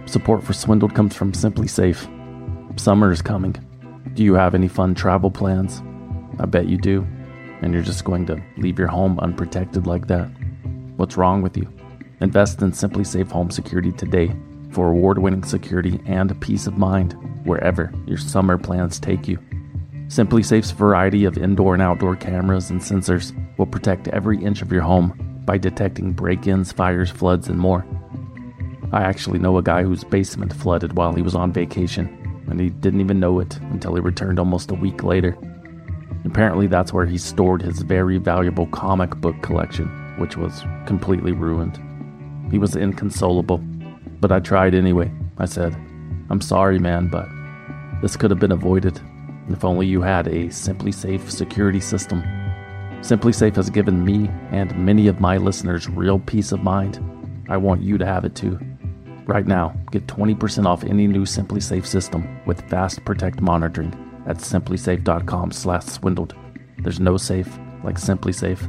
Support for Swindled comes from Simply Safe. Summer is coming. Do you have any fun travel plans? I bet you do. And you're just going to leave your home unprotected like that? What's wrong with you? Invest in Simply Safe Home Security today for award-winning security and peace of mind wherever your summer plans take you. Simply Safe's variety of indoor and outdoor cameras and sensors will protect every inch of your home by detecting break-ins, fires, floods, and more. I actually know a guy whose basement flooded while he was on vacation, and he didn't even know it until he returned almost a week later. Apparently that's where he stored his very valuable comic book collection, which was completely ruined. He was inconsolable, but I tried anyway. I said, "I'm sorry, man, but this could have been avoided if only you had a Simply Safe security system." Simply Safe has given me and many of my listeners real peace of mind. I want you to have it too. Right now, get 20% off any new Simply Safe system with Fast Protect monitoring at simplysafe.com/swindled. There's no safe like Simply Safe.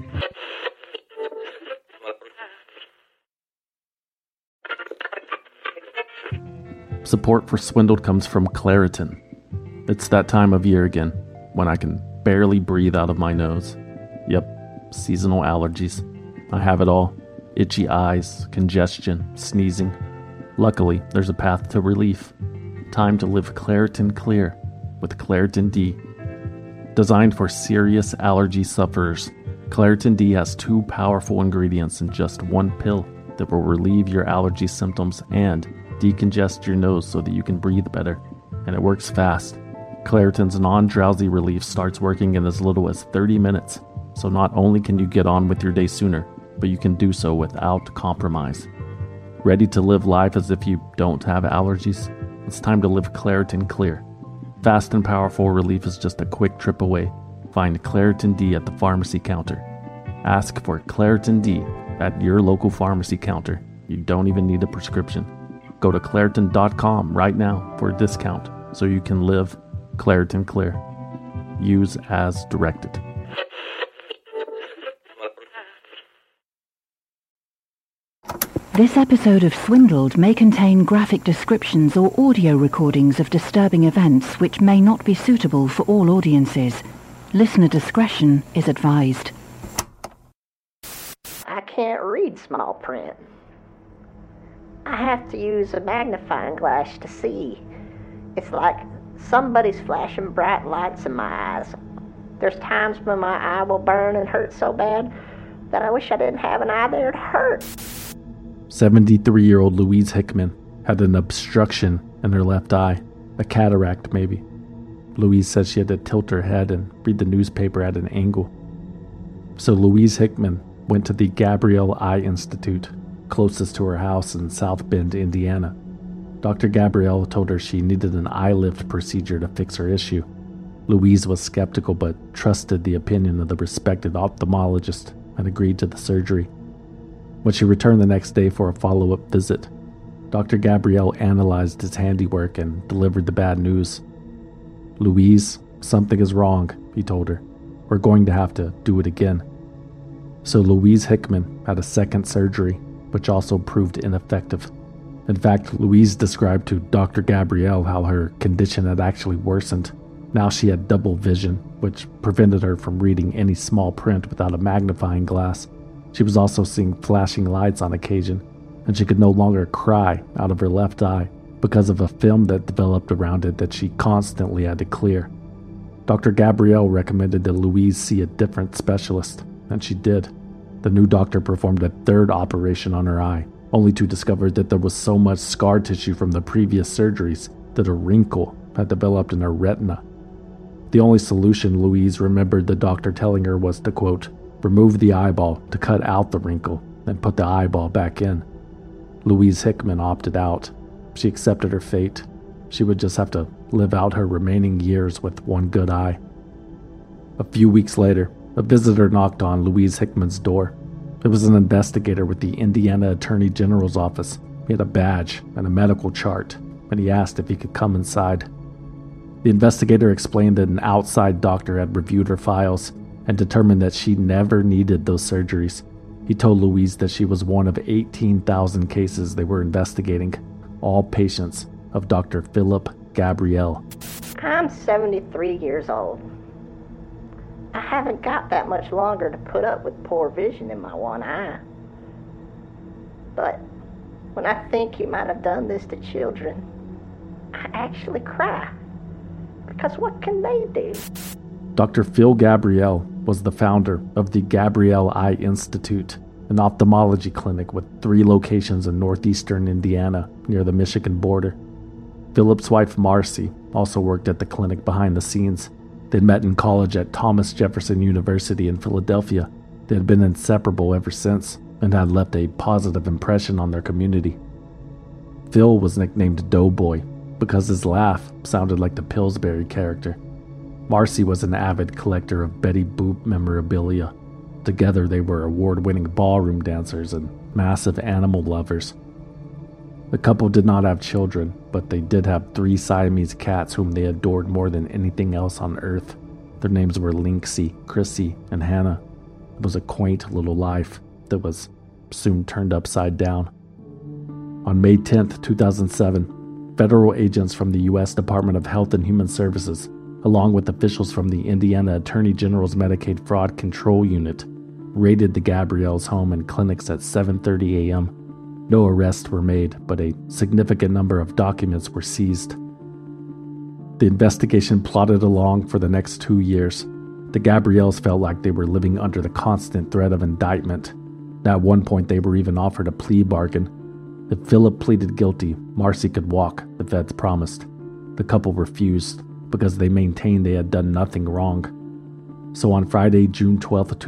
Support for Swindled comes from Claritin. It's that time of year again when I can barely breathe out of my nose. Yep, seasonal allergies. I have it all. Itchy eyes, congestion, sneezing. Luckily, there's a path to relief. Time to live Claritin Clear with Claritin D. Designed for serious allergy sufferers, Claritin D has 2 powerful ingredients in just 1 pill that will relieve your allergy symptoms and decongest your nose so that you can breathe better. And it works fast. Claritin's non-drowsy relief starts working in as little as 30 minutes. So not only can you get on with your day sooner, but you can do so without compromise. Ready to live life as if you don't have allergies? It's time to live Claritin Clear. Fast and powerful relief is just a quick trip away. Find Claritin D at the pharmacy counter. Ask for Claritin D at your local pharmacy counter. You don't even need a prescription. Go to Claritin.com right now for a discount so you can live Claritin Clear. Use as directed. This episode of Swindled may contain graphic descriptions or audio recordings of disturbing events which may not be suitable for all audiences. Listener discretion is advised. I can't read small print. I have to use a magnifying glass to see. It's like somebody's flashing bright lights in my eyes. There's times when my eye will burn and hurt so bad that I wish I didn't have an eye there to hurt. 73-year-old Louise Hickman had an obstruction in her left eye, a cataract maybe. Louise said she had to tilt her head and read the newspaper at an angle. So Louise Hickman went to the Gabrielle Eye Institute, closest to her house in South Bend, Indiana. Dr. Gabrielle told her she needed an eye lift procedure to fix her issue. Louise was skeptical but trusted the opinion of the respected ophthalmologist and agreed to the surgery. When she returned the next day for a follow-up visit, Dr. Gabrielle analyzed his handiwork and delivered the bad news. "Louise, something is wrong," he told her. "We're going to have to do it again." So Louise Hickman had a second surgery, which also proved ineffective. In fact, Louise described to Dr. Gabrielle how her condition had actually worsened. Now she had double vision, which prevented her from reading any small print without a magnifying glass. She was also seeing flashing lights on occasion, and she could no longer cry out of her left eye because of a film that developed around it that she constantly had to clear. Dr. Gabrielle recommended that Louise see a different specialist, and she did. The new doctor performed a third operation on her eye, only to discover that there was so much scar tissue from the previous surgeries that a wrinkle had developed in her retina. The only solution Louise remembered the doctor telling her was to, quote, remove the eyeball to cut out the wrinkle and put the eyeball back in. Louise Hickman opted out. She accepted her fate. She would just have to live out her remaining years with one good eye. A few weeks later, a visitor knocked on Louise Hickman's door. It was an investigator with the Indiana Attorney General's office. He had a badge and a medical chart, and he asked if he could come inside. The investigator explained that an outside doctor had reviewed her files and determined that she never needed those surgeries. He told Louise that she was one of 18,000 cases they were investigating. all patients of Dr. Philip Gabriel. I'm 73 years old. I haven't got that much longer to put up with poor vision in my one eye. But when I think you might have done this to children, I actually cry. Because what can they do? Dr. Phil Gabriel was the founder of the Gabriel Eye Institute, an ophthalmology clinic with 3 locations in northeastern Indiana near the Michigan border. Philip's wife Marcy also worked at the clinic behind the scenes. They'd met in college at Thomas Jefferson University in Philadelphia. They had been inseparable ever since and had left a positive impression on their community. Phil was nicknamed Doughboy because his laugh sounded like the Pillsbury character. Marcy was an avid collector of Betty Boop memorabilia. Together they were award-winning ballroom dancers and massive animal lovers. The couple did not have children, but they did have 3 Siamese cats whom they adored more than anything else on earth. Their names were Lynxie, Chrissy, and Hannah. It was a quaint little life that was soon turned upside down. On May 10th, 2007, federal agents from the U.S. Department of Health and Human Services, along with officials from the Indiana Attorney General's Medicaid Fraud Control Unit, raided the Gabriels' home and clinics at 7:30 a.m. No arrests were made, but a significant number of documents were seized. The investigation plodded along for the next 2 years. The Gabriels felt like they were living under the constant threat of indictment. At one point, they were even offered a plea bargain. If Philip pleaded guilty, Marcy could walk, the feds promised. The couple refused because they maintained they had done nothing wrong. So on Friday, June 12,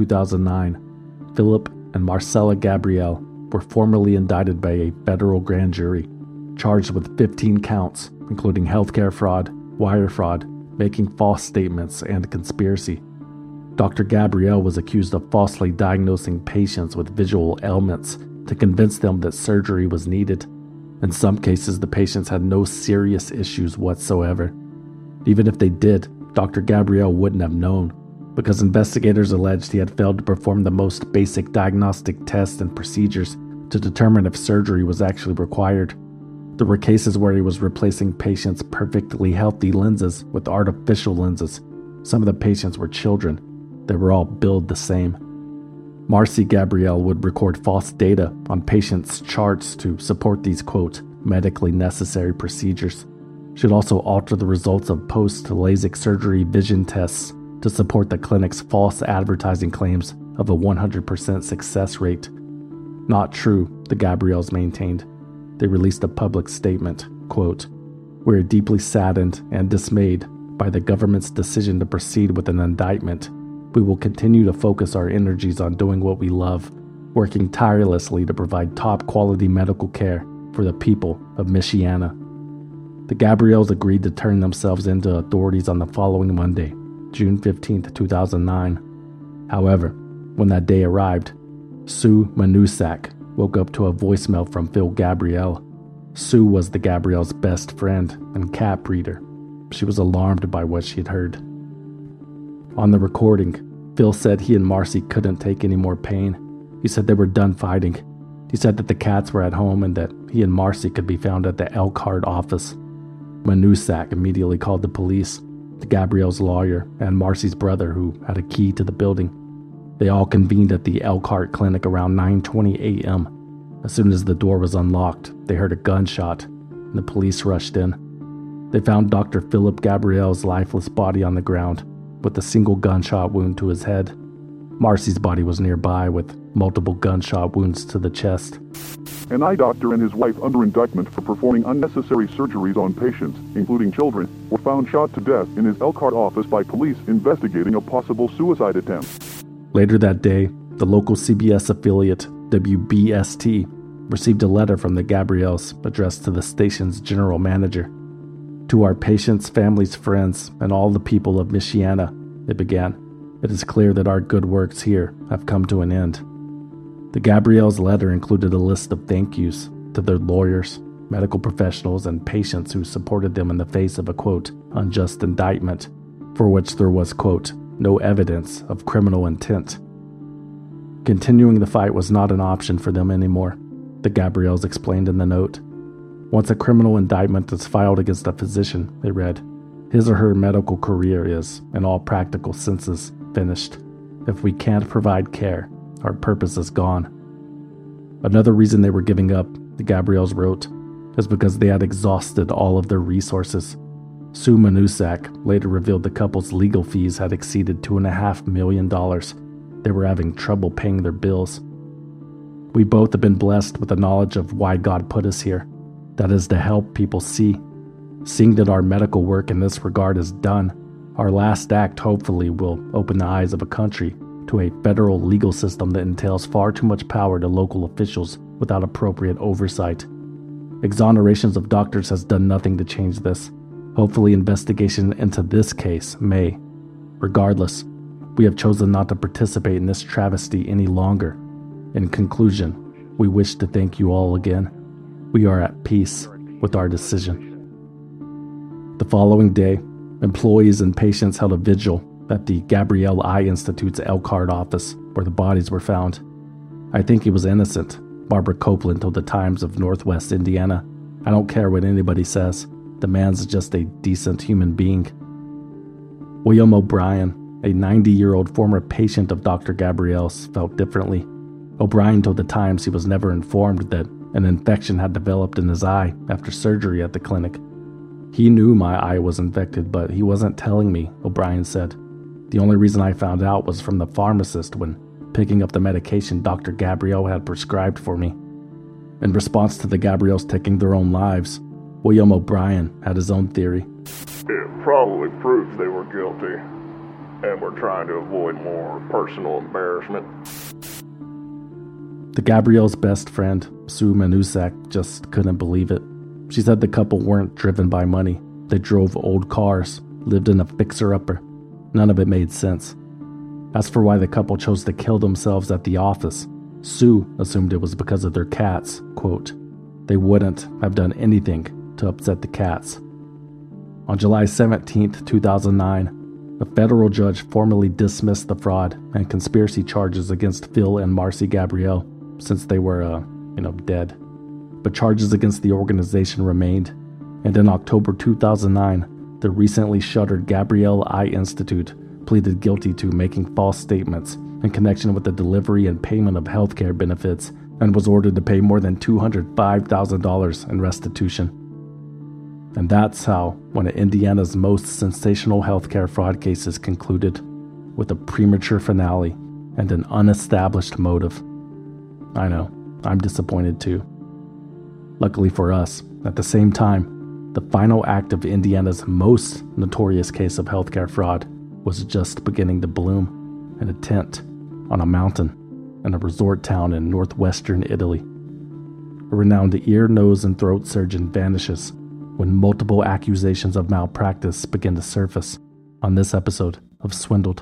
2009, Philip and Marcella Gabriel were formally indicted by a federal grand jury, charged with 15 counts, including healthcare fraud, wire fraud, making false statements, and conspiracy. Dr. Gabriel was accused of falsely diagnosing patients with visual ailments to convince them that surgery was needed. In some cases, the patients had no serious issues whatsoever. Even if they did, Dr. Gabriel wouldn't have known, because investigators alleged he had failed to perform the most basic diagnostic tests and procedures to determine if surgery was actually required. There were cases where he was replacing patients' perfectly healthy lenses with artificial lenses. Some of the patients were children. They were all billed the same. Marcy Gabriel would record false data on patients' charts to support these, quote, medically necessary procedures. She'd also alter the results of post-LASIK surgery vision tests to support the clinic's false advertising claims of a 100% success rate. Not true, the Gabriels maintained. They released a public statement, quote, "We're deeply saddened and dismayed by the government's decision to proceed with an indictment. We will continue to focus our energies on doing what we love, working tirelessly to provide top-quality medical care for the people of Michiana." The Gabriels agreed to turn themselves in to authorities on the following Monday, June 15, 2009. However, when that day arrived, Sue Manusak woke up to a voicemail from Phil Gabriel. Sue was the Gabriel's best friend and cat breeder. She was alarmed by what she'd heard. On the recording, Phil said he and Marcy couldn't take any more pain. He said they were done fighting. He said that the cats were at home and that he and Marcy could be found at the Elkhart office. Manusak immediately called the police, the Gabriel's lawyer, and Marcy's brother, who had a key to the building. They all convened at the Elkhart clinic around 9:20 a.m. As soon as the door was unlocked, they heard a gunshot, and the police rushed in. They found Dr. Philip Gabriel's lifeless body on the ground, with a single gunshot wound to his head. Marcy's body was nearby, with multiple gunshot wounds to the chest. An eye doctor and his wife under indictment for performing unnecessary surgeries on patients, including children, were found shot to death in his Elkhart office by police investigating a possible suicide attempt. Later that day, the local CBS affiliate, WBST, received a letter from the Gabriels addressed to the station's general manager. "To our patients, families, friends, and all the people of Michiana," it began, "it is clear that our good works here have come to an end." The Gabriels' letter included a list of thank yous to their lawyers, medical professionals, and patients who supported them in the face of a, quote, unjust indictment, for which there was, quote, no evidence of criminal intent. Continuing the fight was not an option for them anymore, the Gabriels explained in the note. Once a criminal indictment is filed against a physician, it read, his or her medical career is, in all practical senses, finished. If we can't provide care, our purpose is gone. Another reason they were giving up, the Gabriels wrote, is because they had exhausted all of their resources. Sue Manusak later revealed the couple's legal fees had exceeded $2.5 million. They were having trouble paying their bills. We both have been blessed with the knowledge of why God put us here. That is to help people see. Seeing that our medical work in this regard is done, our last act hopefully will open the eyes of a country to a federal legal system that entails far too much power to local officials without appropriate oversight. Exonerations of doctors has done nothing to change this. Hopefully investigation into this case may. Regardless, we have chosen not to participate in this travesty any longer. In conclusion, we wish to thank you all again. We are at peace with our decision. The following day, employees and patients held a vigil at the Gabrielle Eye Institute's Elkhart office where the bodies were found. I think he was innocent, Barbara Copeland told the Times of Northwest Indiana. I don't care what anybody says. The man's just a decent human being. William O'Brien, a 90-year-old former patient of Dr. Gabrielle's, felt differently. O'Brien told the Times he was never informed that an infection had developed in his eye after surgery at the clinic. He knew my eye was infected, but he wasn't telling me, O'Brien said. The only reason I found out was from the pharmacist when picking up the medication Dr. Gabrielle had prescribed for me. In response to the Gabrielles taking their own lives, William O'Brien had his own theory. It probably proves they were guilty, and we're trying to avoid more personal embarrassment. The Gabrielle's best friend, Sue Manusak, just couldn't believe it. She said the couple weren't driven by money. They drove old cars, lived in a fixer-upper. None of it made sense. As for why the couple chose to kill themselves at the office, Sue assumed it was because of their cats. Quote, they wouldn't have done anything to upset the cats. On July 17, 2009, a federal judge formally dismissed the fraud and conspiracy charges against Phil and Marcy Gabrielle since they were, dead. But charges against the organization remained, and in October 2009, the recently shuttered Gabrielle Eye Institute pleaded guilty to making false statements in connection with the delivery and payment of healthcare benefits and was ordered to pay more than $205,000 in restitution. And that's how one of Indiana's most sensational healthcare fraud cases concluded, with a premature finale and an unestablished motive. I know, I'm disappointed too. Luckily for us, at the same time, the final act of Indiana's most notorious case of healthcare fraud was just beginning to bloom in a tent on a mountain in a resort town in northwestern Italy. A renowned ear, nose, and throat surgeon vanishes when multiple accusations of malpractice begin to surface on this episode of Swindled.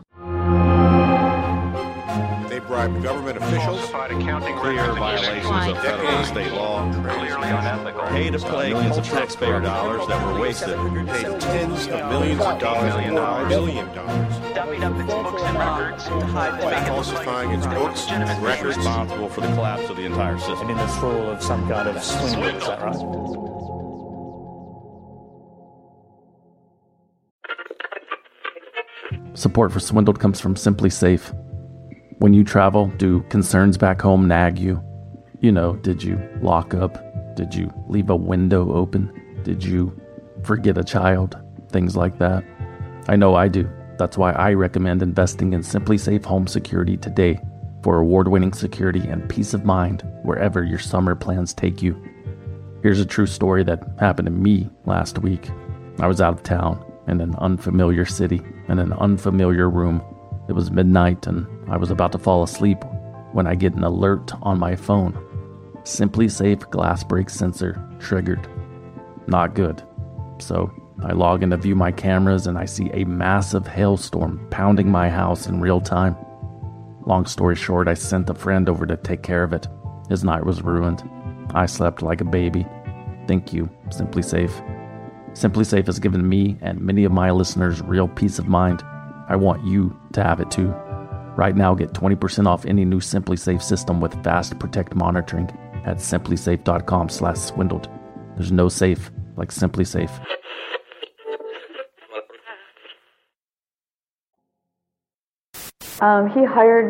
They bribed government officials, clear violations of federal and state law, paid to play millions of taxpayer dollars that were wasted, paid tens of millions of dollars in $1 billion, dumbing up its books and records to hide by falsifying its books and records, responsible for the collapse of the entire system. And in this role of some kind of swindle, is that right? Support for Swindled comes from Simply Safe. When you travel, do concerns back home nag you? Did you lock up? Did you leave a window open? Did you forget a child? Things like that. I know I do. That's why I recommend investing in Simply Safe Home Security today for award-winning security and peace of mind wherever your summer plans take you. Here's a true story that happened to me last week. I was out of town in an unfamiliar city in an unfamiliar room. It was midnight and I was about to fall asleep when I get an alert on my phone. Simply Safe glass break sensor triggered. Not good. So I log in to view my cameras and I see a massive hailstorm pounding my house in real time. Long story short, I sent a friend over to take care of it. His night was ruined. I slept like a baby. Thank you, Simply Safe. Simply Safe has given me and many of my listeners real peace of mind. I want you to have it too. Right now, get 20% off any new Simply Safe system with Fast Protect monitoring at simplysafe.com/swindled. There's no safe, like Simply Safe. He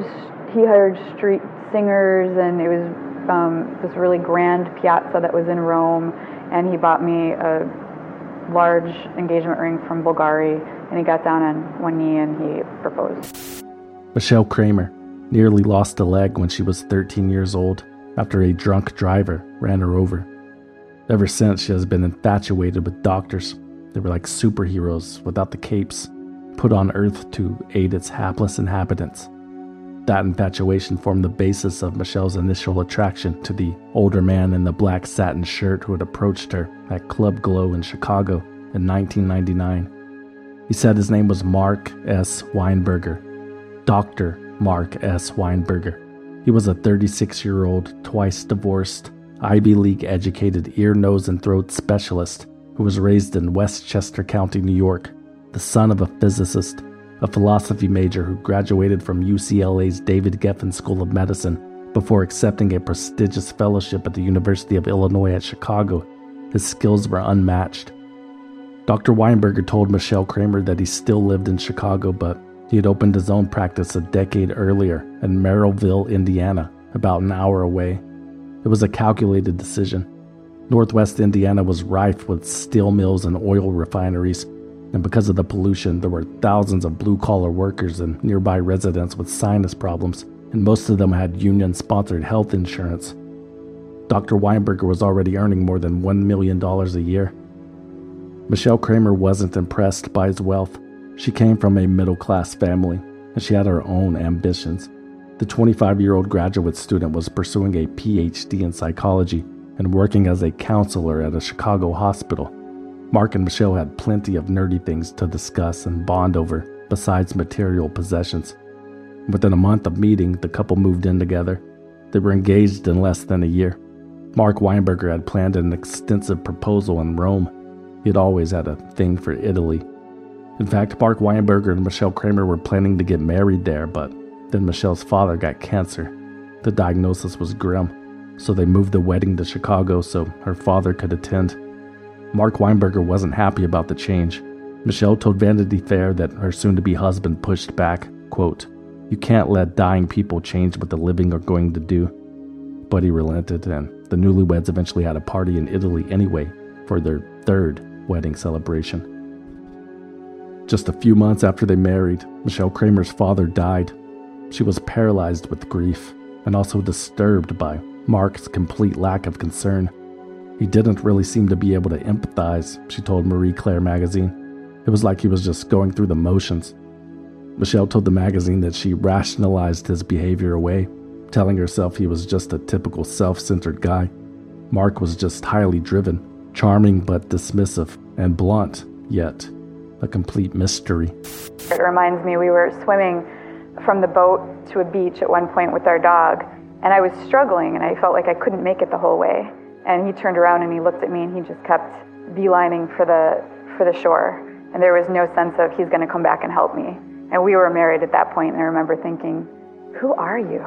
hired street singers, and it was this really grand piazza that was in Rome, and he bought me a large engagement ring from Bulgari, and he got down on one knee and he proposed. Michelle Kramer nearly lost a leg when she was 13 years old after a drunk driver ran her over. Ever since, she has been infatuated with doctors. They were like superheroes without the capes, put on Earth to aid its hapless inhabitants. That infatuation formed the basis of Michelle's initial attraction to the older man in the black satin shirt who had approached her at Club Glow in Chicago in 1999. He said his name was Mark S. Weinberger, Dr. Mark S. Weinberger. He was a 36-year-old, twice divorced, Ivy League-educated ear, nose, and throat specialist who was raised in Westchester County, New York, the son of a physicist, a philosophy major who graduated from UCLA's David Geffen School of Medicine before accepting a prestigious fellowship at the University of Illinois at Chicago. His skills were unmatched. Dr. Weinberger told Michelle Kramer that he still lived in Chicago, but he had opened his own practice a decade earlier in Merrillville, Indiana, about an hour away. It was a calculated decision. Northwest Indiana was rife with steel mills and oil refineries, and because of the pollution, there were thousands of blue-collar workers and nearby residents with sinus problems, and most of them had union-sponsored health insurance. Dr. Weinberger was already earning more than $1 million a year. Michelle Kramer wasn't impressed by his wealth. She came from a middle-class family, and she had her own ambitions. The 25-year-old graduate student was pursuing a PhD in psychology and working as a counselor at a Chicago hospital. Mark and Michelle had plenty of nerdy things to discuss and bond over, besides material possessions. Within a month of meeting, the couple moved in together. They were engaged in less than a year. Mark Weinberger had planned an extensive proposal in Rome. He had always had a thing for Italy. In fact, Mark Weinberger and Michelle Kramer were planning to get married there, but then Michelle's father got cancer. The diagnosis was grim, so they moved the wedding to Chicago so her father could attend. Mark Weinberger wasn't happy about the change. Michelle told Vanity Fair that her soon-to-be husband pushed back, quote, "You can't let dying people change what the living are going to do." But he relented, and the newlyweds eventually had a party in Italy anyway for their third wedding celebration. Just a few months after they married, Michelle Kramer's father died. She was paralyzed with grief and also disturbed by Mark's complete lack of concern. He didn't really seem to be able to empathize, she told Marie Claire magazine. It was like he was just going through the motions. Michelle told the magazine that she rationalized his behavior away, telling herself he was just a typical self-centered guy. Mark was just highly driven, charming but dismissive, and blunt, yet a complete mystery. It reminds me, we were swimming from the boat to a beach at one point with our dog, and I was struggling, and I felt like I couldn't make it the whole way. And he turned around and he looked at me, and he just kept beelining for the shore. And there was no sense of he's going to come back and help me. And we were married at that point, and I remember thinking, who are you?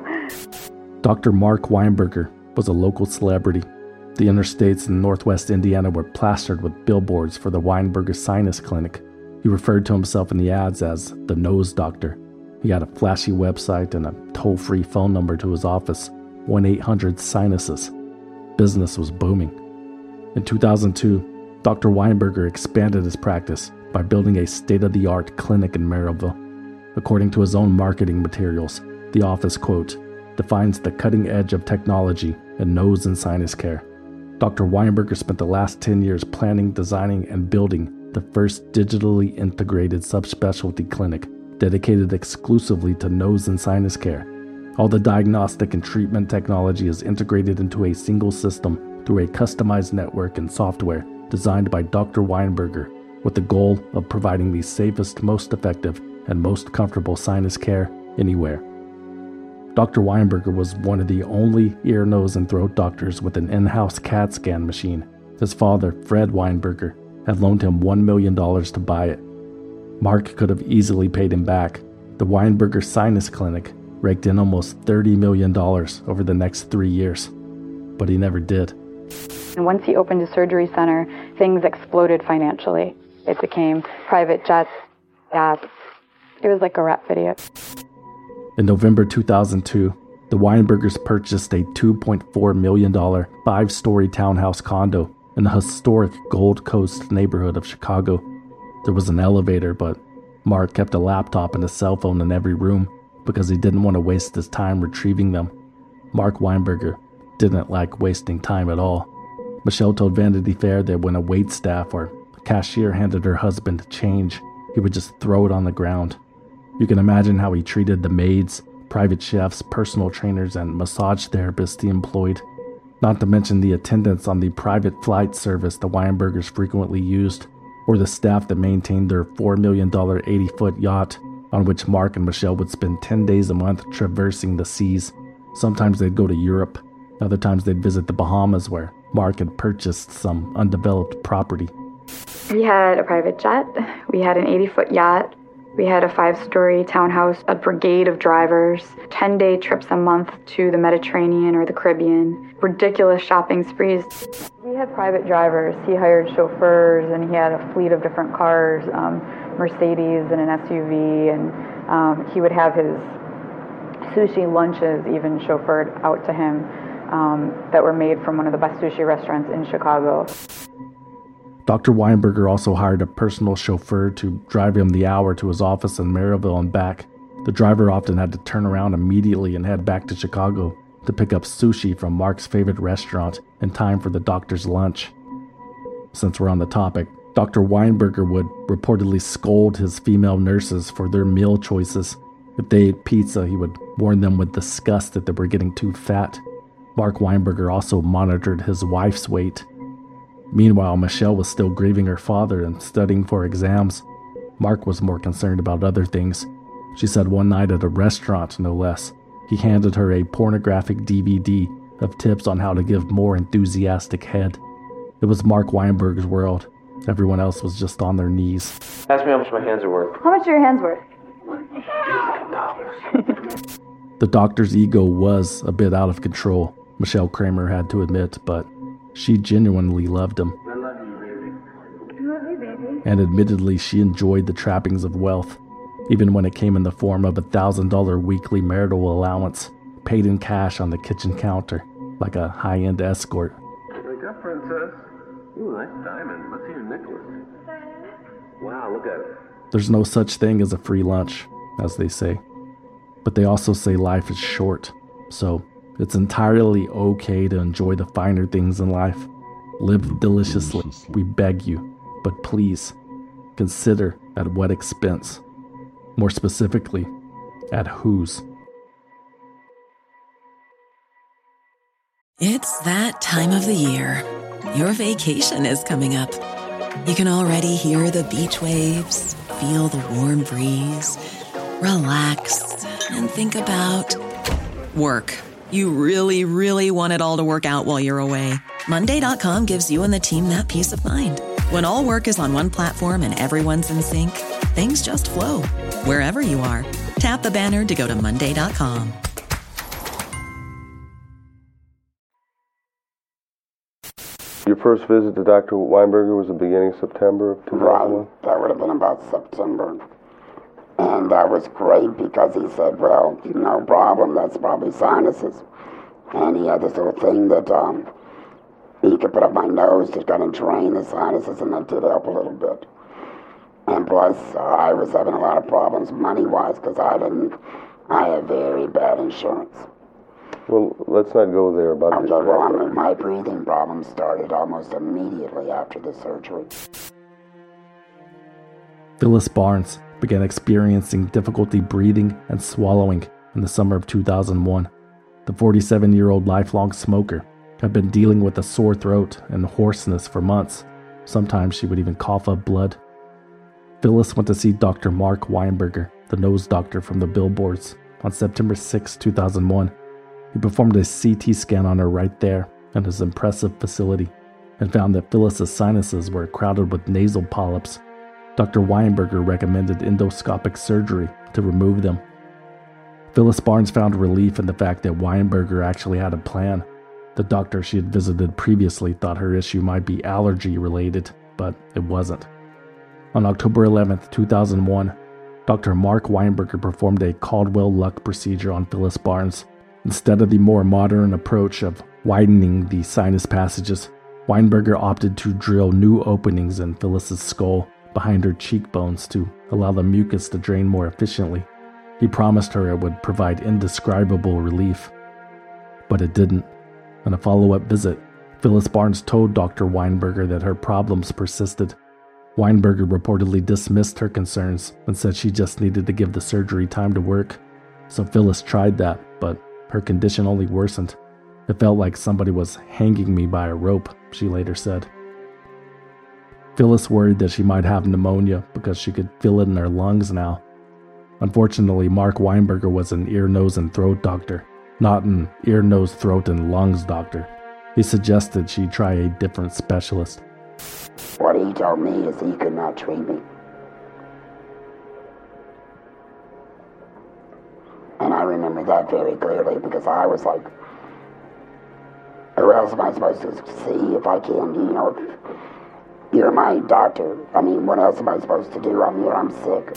Dr. Mark Weinberger was a local celebrity. The interstates in northwest Indiana were plastered with billboards for the Weinberger Sinus Clinic. He referred to himself in the ads as the Nose Doctor. He had a flashy website and a toll-free phone number to his office, 1-800-SINUSES. Business was booming. In 2002, Dr. Weinberger expanded his practice by building a state-of-the-art clinic in Merrillville. According to his own marketing materials, the office, quote, defines the cutting edge of technology in nose and sinus care. Dr. Weinberger spent the last 10 years planning, designing, and building the first digitally integrated subspecialty clinic dedicated exclusively to nose and sinus care. All the diagnostic and treatment technology is integrated into a single system through a customized network and software designed by Dr. Weinberger, with the goal of providing the safest, most effective, and most comfortable sinus care anywhere. Dr. Weinberger was one of the only ear, nose, and throat doctors with an in-house CAT scan machine. His father, Fred Weinberger, had loaned him $1 million to buy it. Mark could have easily paid him back. The Weinberger Sinus Clinic raked in almost $30 million over the next 3 years, but he never did. And once he opened his surgery center, things exploded financially. It became private jets, yachts. It was like a rap video. In November 2002, the Weinbergers purchased a $2.4 million 5-story townhouse condo in the historic Gold Coast neighborhood of Chicago. There was an elevator, but Mark kept a laptop and a cell phone in every room because he didn't want to waste his time retrieving them. Mark Weinberger didn't like wasting time at all. Michelle told Vanity Fair that when a waitstaff or a cashier handed her husband change, he would just throw it on the ground. You can imagine how he treated the maids, private chefs, personal trainers, and massage therapists he employed. Not to mention the attendants on the private flight service the Weinbergers frequently used, or the staff that maintained their $4 million 80-foot yacht on which Mark and Michelle would spend 10 days a month traversing the seas. Sometimes they'd go to Europe, other times they'd visit the Bahamas where Mark had purchased some undeveloped property. We had a private jet, we had an 80-foot yacht, we had a 5-story townhouse, a brigade of drivers, 10-day trips a month to the Mediterranean or the Caribbean, ridiculous shopping sprees. We had private drivers. He hired chauffeurs, and he had a fleet of different cars, Mercedes and an SUV, and he would have his sushi lunches even chauffeured out to him that were made from one of the best sushi restaurants in Chicago. Dr. Weinberger also hired a personal chauffeur to drive him the hour to his office in Maryville and back. The driver often had to turn around immediately and head back to Chicago to pick up sushi from Mark's favorite restaurant in time for the doctor's lunch. Since we're on the topic, Dr. Weinberger would reportedly scold his female nurses for their meal choices. If they ate pizza, he would warn them with disgust that they were getting too fat. Mark Weinberger also monitored his wife's weight. Meanwhile, Michelle was still grieving her father and studying for exams. Mark was more concerned about other things. She said one night at a restaurant, no less, he handed her a pornographic DVD of tips on how to give more enthusiastic head. It was Mark Weinberger's world. Everyone else was just on their knees. Ask me how much my hands are worth. How much are your hands worth? The doctor's ego was a bit out of control, Michelle Kramer had to admit, but she genuinely loved him. I love you, baby. I love you, baby. And admittedly, she enjoyed the trappings of wealth, even when it came in the form of a $1,000 weekly marital allowance, paid in cash on the kitchen counter, like a high-end escort. Wake up, princess. Ooh, nice diamond. Let's see your necklace. Wow, look at it. There's no such thing as a free lunch, as they say. But they also say life is short, so it's entirely okay to enjoy the finer things in life. Live deliciously, we beg you, but please, consider at what expense. More specifically, at whose. It's that time of the year. Your vacation is coming up. You can already hear the beach waves, feel the warm breeze, relax, and think about work. You really, really want it all to work out while you're away. Monday.com gives you and the team that peace of mind. When all work is on one platform and everyone's in sync, things just flow. Wherever you are, tap the banner to go to Monday.com. Your first visit to Dr. Weinberger was the beginning of September of 2001? Right. That would have been about September. And that was great because he said, well, no problem, that's probably sinuses. And he had this little thing that he could put up my nose to kind of drain the sinuses, and that did help a little bit. And plus, I was having a lot of problems money-wise because I have very bad insurance. Well, let's not go there about okay, well, my breathing problems started almost immediately after the surgery. Phyllis Barnes began experiencing difficulty breathing and swallowing in the summer of 2001. The 47-year-old lifelong smoker had been dealing with a sore throat and hoarseness for months. Sometimes she would even cough up blood. Phyllis went to see Dr. Mark Weinberger, the nose doctor from the billboards, on September 6, 2001. He performed a CT scan on her right there in his impressive facility and found that Phyllis's sinuses were crowded with nasal polyps. Dr. Weinberger recommended endoscopic surgery to remove them. Phyllis Barnes found relief in the fact that Weinberger actually had a plan. The doctor she had visited previously thought her issue might be allergy-related, but it wasn't. On October 11, 2001, Dr. Mark Weinberger performed a Caldwell-Luck procedure on Phyllis Barnes. Instead of the more modern approach of widening the sinus passages, Weinberger opted to drill new openings in Phyllis's skull behind her cheekbones to allow the mucus to drain more efficiently. He promised her it would provide indescribable relief. But it didn't. On a follow-up visit, Phyllis Barnes told Dr. Weinberger that her problems persisted. Weinberger reportedly dismissed her concerns and said she just needed to give the surgery time to work. So Phyllis tried that, but her condition only worsened. It felt like somebody was hanging me by a rope, she later said. Phyllis worried that she might have pneumonia because she could feel it in her lungs now. Unfortunately, Mark Weinberger was an ear, nose, and throat doctor, not an ear, nose, throat, and lungs doctor. He suggested she try a different specialist. What he told me is he could not treat me. And I remember that very clearly because I was like, who else am I supposed to see if I can, you're my doctor. I mean, what else am I supposed to do? I'm sick.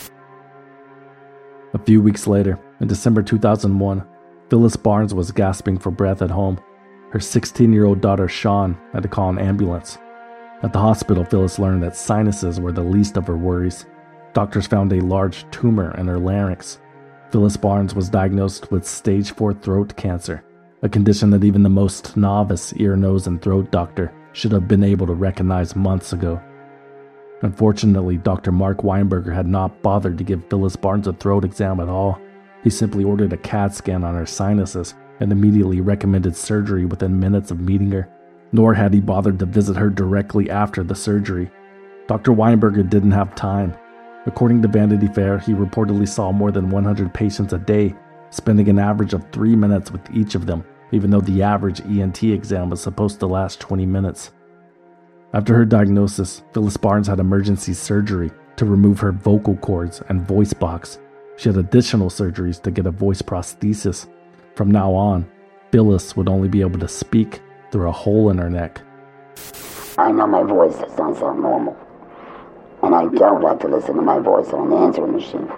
A few weeks later, in December 2001, Phyllis Barnes was gasping for breath at home. Her 16-year-old daughter, Sean, had to call an ambulance. At the hospital, Phyllis learned that sinuses were the least of her worries. Doctors found a large tumor in her larynx. Phyllis Barnes was diagnosed with stage 4 throat cancer, a condition that even the most novice ear, nose, and throat doctor should have been able to recognize months ago. Unfortunately, Dr. Mark Weinberger had not bothered to give Phyllis Barnes a throat exam at all. He simply ordered a CAT scan on her sinuses and immediately recommended surgery within minutes of meeting her. Nor had he bothered to visit her directly after the surgery. Dr. Weinberger didn't have time. According to Vanity Fair, he reportedly saw more than 100 patients a day, spending an average of 3 minutes with each of them, even though the average ENT exam was supposed to last 20 minutes. After her diagnosis, Phyllis Barnes had emergency surgery to remove her vocal cords and voice box. She had additional surgeries to get a voice prosthesis. From now on, Phyllis would only be able to speak through a hole in her neck. I know my voice doesn't sound normal, and I don't like to listen to my voice on the answering machine.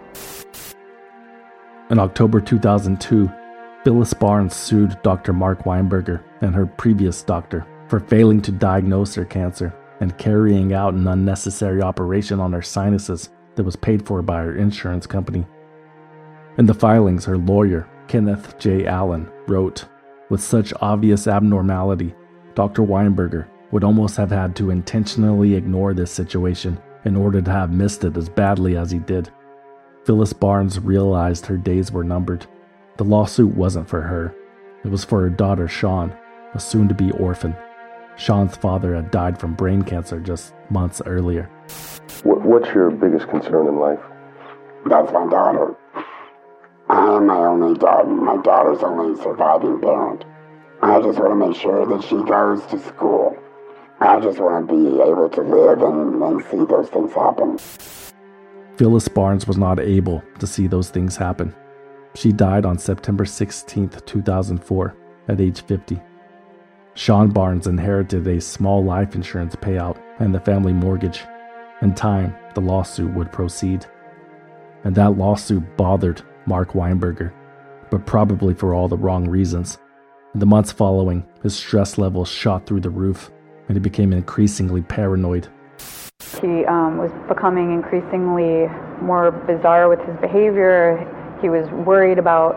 In October 2002, Phyllis Barnes sued Dr. Mark Weinberger and her previous doctor for failing to diagnose her cancer and carrying out an unnecessary operation on her sinuses that was paid for by her insurance company. In the filings, her lawyer, Kenneth J. Allen, wrote, "With such obvious abnormality, Dr. Weinberger would almost have had to intentionally ignore this situation in order to have missed it as badly as he did." Phyllis Barnes realized her days were numbered. The lawsuit wasn't for her. It was for her daughter, Sean, a soon-to-be orphan. Sean's father had died from brain cancer just months earlier. What's your biggest concern in life? That's my daughter. I am my only daughter, my daughter's only surviving parent. I just want to make sure that she goes to school. I just want to be able to live and see those things happen. Phyllis Barnes was not able to see those things happen. She died on September 16, 2004, at age 50. Sean Barnes inherited a small life insurance payout and the family mortgage. In time, the lawsuit would proceed. And that lawsuit bothered Mark Weinberger, but probably for all the wrong reasons. In the months following, his stress levels shot through the roof, and he became increasingly paranoid. He was becoming increasingly more bizarre with his behavior. He was worried about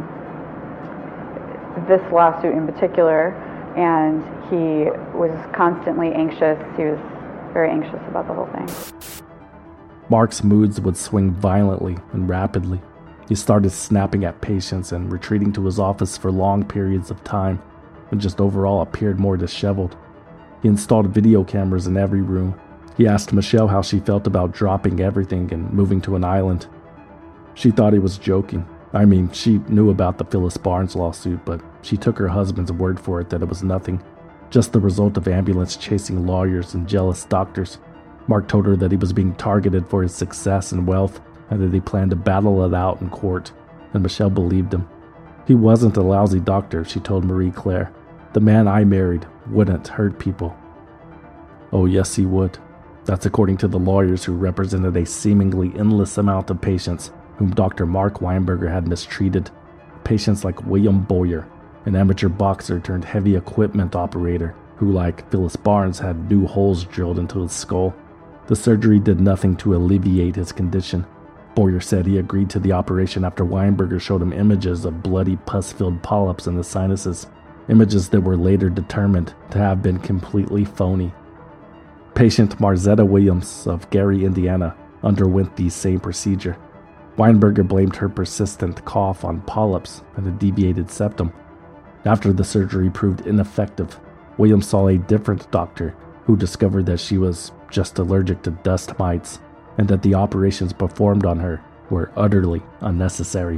this lawsuit in particular, and he was constantly anxious. He was very anxious about the whole thing. Mark's moods would swing violently and rapidly. He started snapping at patients and retreating to his office for long periods of time, and just overall appeared more disheveled. He installed video cameras in every room. He asked Michelle how she felt about dropping everything and moving to an island. She thought he was joking. I mean, she knew about the Phyllis Barnes lawsuit, but she took her husband's word for it that it was nothing, just the result of ambulance-chasing lawyers and jealous doctors. Mark told her that he was being targeted for his success and wealth, and that he planned to battle it out in court, and Michelle believed him. He wasn't a lousy doctor, she told Marie Claire. The man I married wouldn't hurt people. Oh, yes, he would. That's according to the lawyers who represented a seemingly endless amount of patients whom Dr. Mark Weinberger had mistreated. Patients like William Boyer, an amateur boxer turned heavy equipment operator who, like Phyllis Barnes, had new holes drilled into his skull. The surgery did nothing to alleviate his condition. Boyer said he agreed to the operation after Weinberger showed him images of bloody pus-filled polyps in the sinuses, images that were later determined to have been completely phony. Patient Marzetta Williams of Gary, Indiana, underwent the same procedure. Weinberger blamed her persistent cough on polyps and a deviated septum. After the surgery proved ineffective, Williams saw a different doctor who discovered that she was just allergic to dust mites and that the operations performed on her were utterly unnecessary.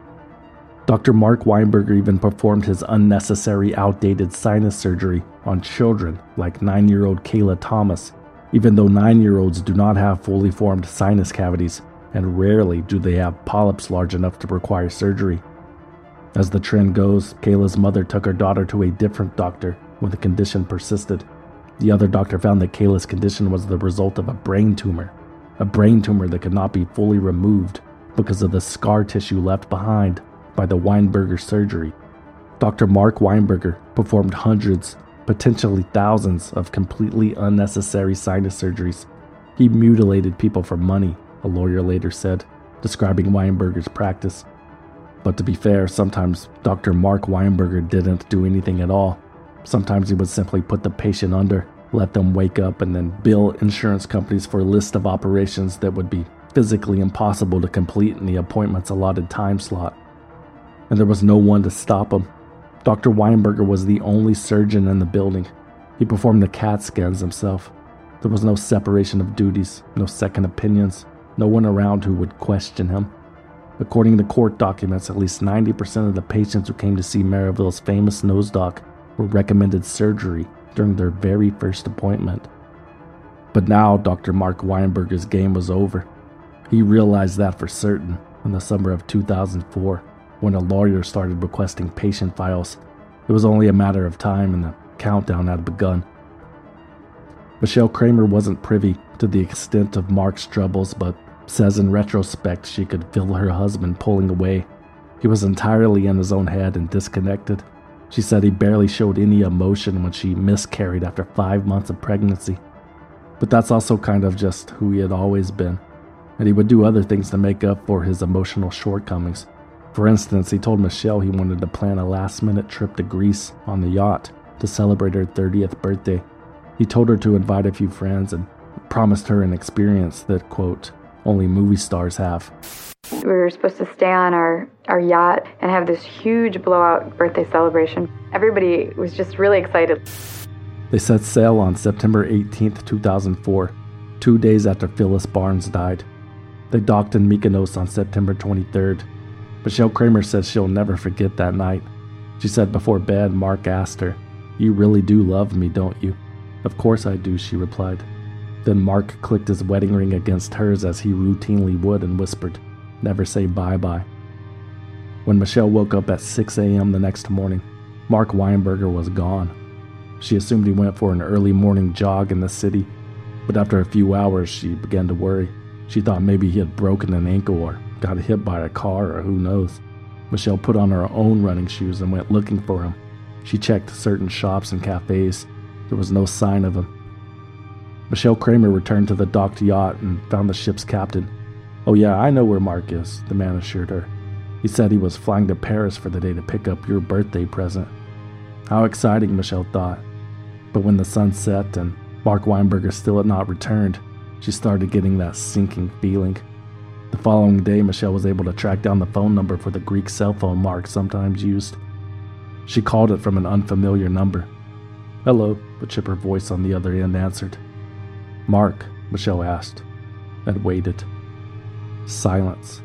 Dr. Mark Weinberger even performed his unnecessary, outdated sinus surgery on children like 9-year-old Kayla Thomas, even though 9-year-olds do not have fully formed sinus cavities, and rarely do they have polyps large enough to require surgery. As the trend goes, Kayla's mother took her daughter to a different doctor when the condition persisted. The other doctor found that Kayla's condition was the result of a brain tumor that could not be fully removed because of the scar tissue left behind by the Weinberger surgery. Dr. Mark Weinberger performed hundreds, potentially thousands, of completely unnecessary sinus surgeries. He mutilated people for money, a lawyer later said, describing Weinberger's practice. But to be fair, sometimes Dr. Mark Weinberger didn't do anything at all. Sometimes he would simply put the patient under, let them wake up, and then bill insurance companies for a list of operations that would be physically impossible to complete in the appointment's allotted time slot. And there was no one to stop him. Dr. Weinberger was the only surgeon in the building. He performed the CAT scans himself. There was no separation of duties, no second opinions, no one around who would question him. According to court documents, at least 90% of the patients who came to see Maryville's famous nose doc were recommended surgery during their very first appointment. But now Dr. Mark Weinberger's game was over. He realized that for certain in the summer of 2004, when a lawyer started requesting patient files. It was only a matter of time and the countdown had begun. Michelle Kramer wasn't privy to the extent of Mark's troubles, but says in retrospect she could feel her husband pulling away. He was entirely in his own head and disconnected. She said he barely showed any emotion when she miscarried after 5 months of pregnancy. But that's also kind of just who he had always been, and he would do other things to make up for his emotional shortcomings. For instance, he told Michelle he wanted to plan a last-minute trip to Greece on the yacht to celebrate her 30th birthday. He told her to invite a few friends and promised her an experience that, quote, only movie stars have. We were supposed to stay on our yacht and have this huge blowout birthday celebration. Everybody was just really excited. They set sail on September 18th, 2004, 2 days after Phyllis Barnes died. They docked in Mykonos on September 23rd. Michelle Kramer says she'll never forget that night. She said before bed, Mark asked her, "You really do love me, don't you?" "Of course I do," she replied. Then Mark clicked his wedding ring against hers as he routinely would and whispered, "Never say bye-bye." When Michelle woke up at 6 a.m. the next morning, Mark Weinberger was gone. She assumed he went for an early morning jog in the city, but after a few hours she began to worry. She thought maybe he had broken an ankle or got hit by a car or who knows. Michelle put on her own running shoes and went looking for him. She checked certain shops and cafes. There was no sign of him. Michelle Kramer returned to the docked yacht and found the ship's captain. "Oh yeah, I know where Mark is," the man assured her. "He said he was flying to Paris for the day to pick up your birthday present." How exciting, Michelle thought. But when the sun set and Mark Weinberger still had not returned, she started getting that sinking feeling. The following day, Michelle was able to track down the phone number for the Greek cell phone Mark sometimes used. She called it from an unfamiliar number. "Hello," the chipper voice on the other end answered. "Mark?" Michelle asked, and waited. Silence.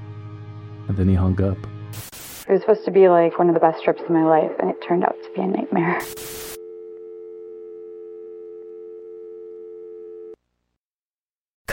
And then he hung up. It was supposed to be like one of the best trips of my life, and it turned out to be a nightmare.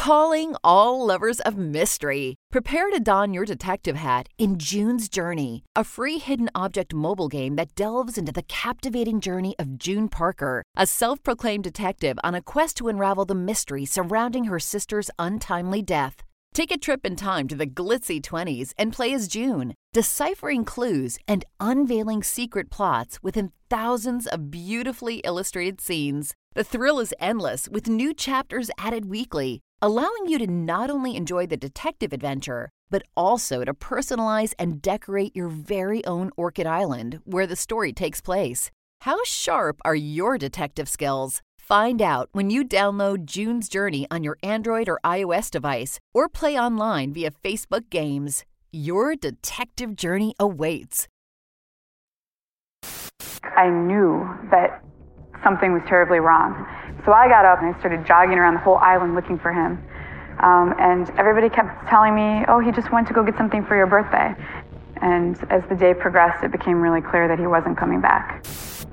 Calling all lovers of mystery. Prepare to don your detective hat in June's Journey, a free hidden object mobile game that delves into the captivating journey of June Parker, a self-proclaimed detective on a quest to unravel the mystery surrounding her sister's untimely death. Take a trip in time to the glitzy 20s and play as June, deciphering clues and unveiling secret plots within thousands of beautifully illustrated scenes. The thrill is endless with new chapters added weekly, allowing you to not only enjoy the detective adventure, but also to personalize and decorate your very own Orchid Island where the story takes place. How sharp are your detective skills? Find out when you download June's Journey on your Android or iOS device or play online via Facebook Games. Your detective journey awaits. I knew that something was terribly wrong. So I got up and I started jogging around the whole island looking for him. And everybody kept telling me, oh, he just went to go get something for your birthday. And as the day progressed, it became really clear that he wasn't coming back.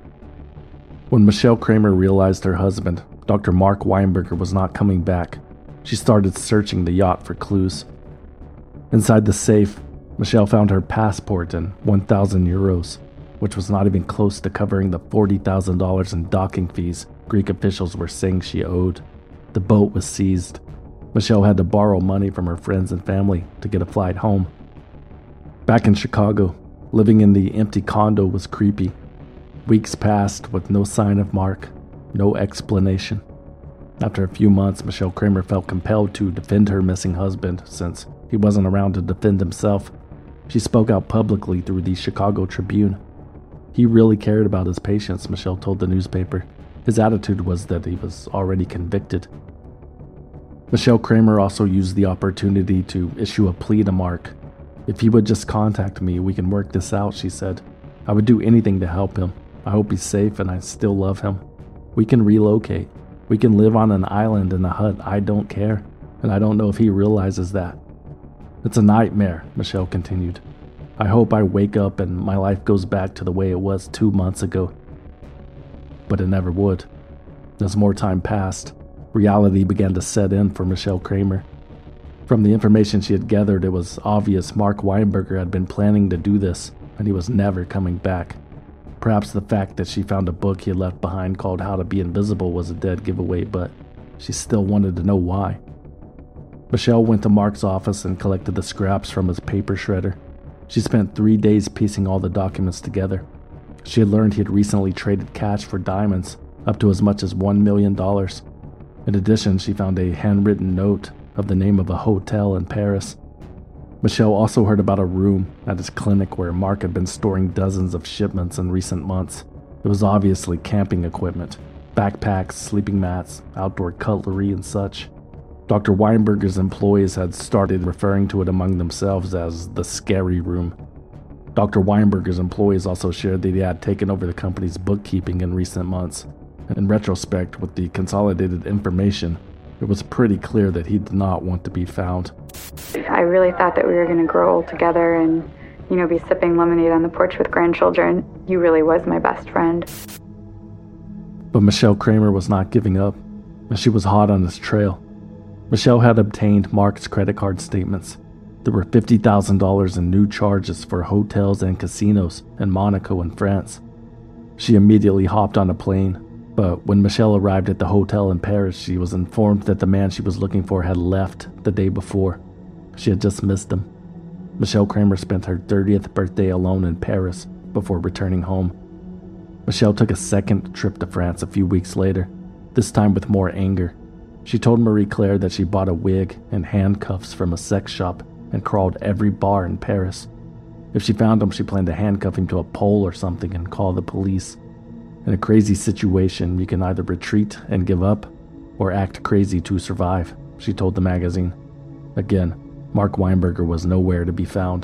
When Michelle Kramer realized her husband, Dr. Mark Weinberger, was not coming back, she started searching the yacht for clues. Inside the safe, Michelle found her passport and 1,000 euros, which was not even close to covering the $40,000 in docking fees Greek officials were saying she owed. The boat was seized. Michelle had to borrow money from her friends and family to get a flight home. Back in Chicago, living in the empty condo was creepy. Weeks passed with no sign of Mark, no explanation. After a few months, Michelle Kramer felt compelled to defend her missing husband since he wasn't around to defend himself. She spoke out publicly through the Chicago Tribune. He really cared about his patients, Michelle told the newspaper. His attitude was that he was already convicted. Michelle Kramer also used the opportunity to issue a plea to Mark. If he would just contact me, we can work this out, she said. I would do anything to help him. I hope he's safe and I still love him. We can relocate. We can live on an island in a hut. I don't care. And I don't know if he realizes that. It's a nightmare, Michelle continued. I hope I wake up and my life goes back to the way it was 2 months ago. But it never would. As more time passed, reality began to set in for Michelle Kramer. From the information she had gathered, it was obvious Mark Weinberger had been planning to do this, and he was never coming back. Perhaps the fact that she found a book he had left behind called How to Be Invisible was a dead giveaway, but she still wanted to know why. Michelle went to Mark's office and collected the scraps from his paper shredder. She spent 3 days piecing all the documents together. She had learned he had recently traded cash for diamonds, up to as much as $1 million. In addition, she found a handwritten note of the name of a hotel in Paris. Michelle also heard about a room at his clinic where Mark had been storing dozens of shipments in recent months. It was obviously camping equipment, backpacks, sleeping mats, outdoor cutlery, and such. Dr. Weinberger's employees had started referring to it among themselves as the scary room. Dr. Weinberger's employees also shared that he had taken over the company's bookkeeping in recent months. In retrospect, with the consolidated information, it was pretty clear that he did not want to be found. I really thought that we were going to grow old together and, be sipping lemonade on the porch with grandchildren. He really was my best friend. But Michelle Kramer was not giving up, and she was hot on his trail. Michelle had obtained Mark's credit card statements. There were $50,000 in new charges for hotels and casinos in Monaco and France. She immediately hopped on a plane. But when Michelle arrived at the hotel in Paris, she was informed that the man she was looking for had left the day before. She had just missed him. Michelle Kramer spent her 30th birthday alone in Paris before returning home. Michelle took a second trip to France a few weeks later, this time with more anger. She told Marie Claire that she bought a wig and handcuffs from a sex shop and crawled every bar in Paris. If she found him, she planned to handcuff him to a pole or something and call the police. In a crazy situation, you can either retreat and give up, or act crazy to survive, she told the magazine. Again, Mark Weinberger was nowhere to be found.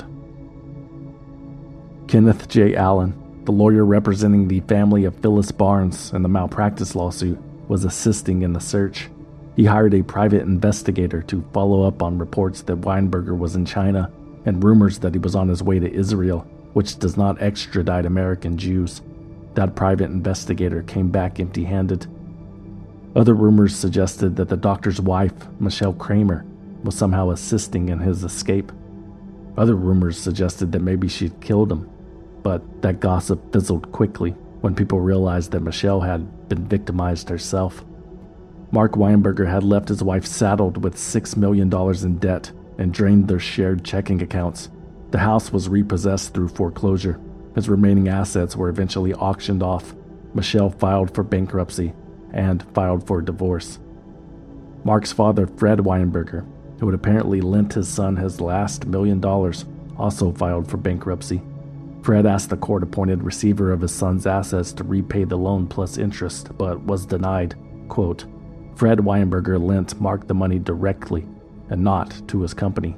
Kenneth J. Allen, the lawyer representing the family of Phyllis Barnes in the malpractice lawsuit, was assisting in the search. He hired a private investigator to follow up on reports that Weinberger was in China and rumors that he was on his way to Israel, which does not extradite American Jews. That private investigator came back empty-handed. Other rumors suggested that the doctor's wife, Michelle Kramer, was somehow assisting in his escape. Other rumors suggested that maybe she'd killed him, but that gossip fizzled quickly when people realized that Michelle had been victimized herself. Mark Weinberger had left his wife saddled with $6 million in debt and drained their shared checking accounts. The house was repossessed through foreclosure. His remaining assets were eventually auctioned off. Michelle filed for bankruptcy and filed for divorce. Mark's father, Fred Weinberger, who had apparently lent his son his last $1 million, also filed for bankruptcy. Fred asked the court-appointed receiver of his son's assets to repay the loan plus interest, but was denied. Quote, Fred Weinberger lent Mark the money directly and not to his company.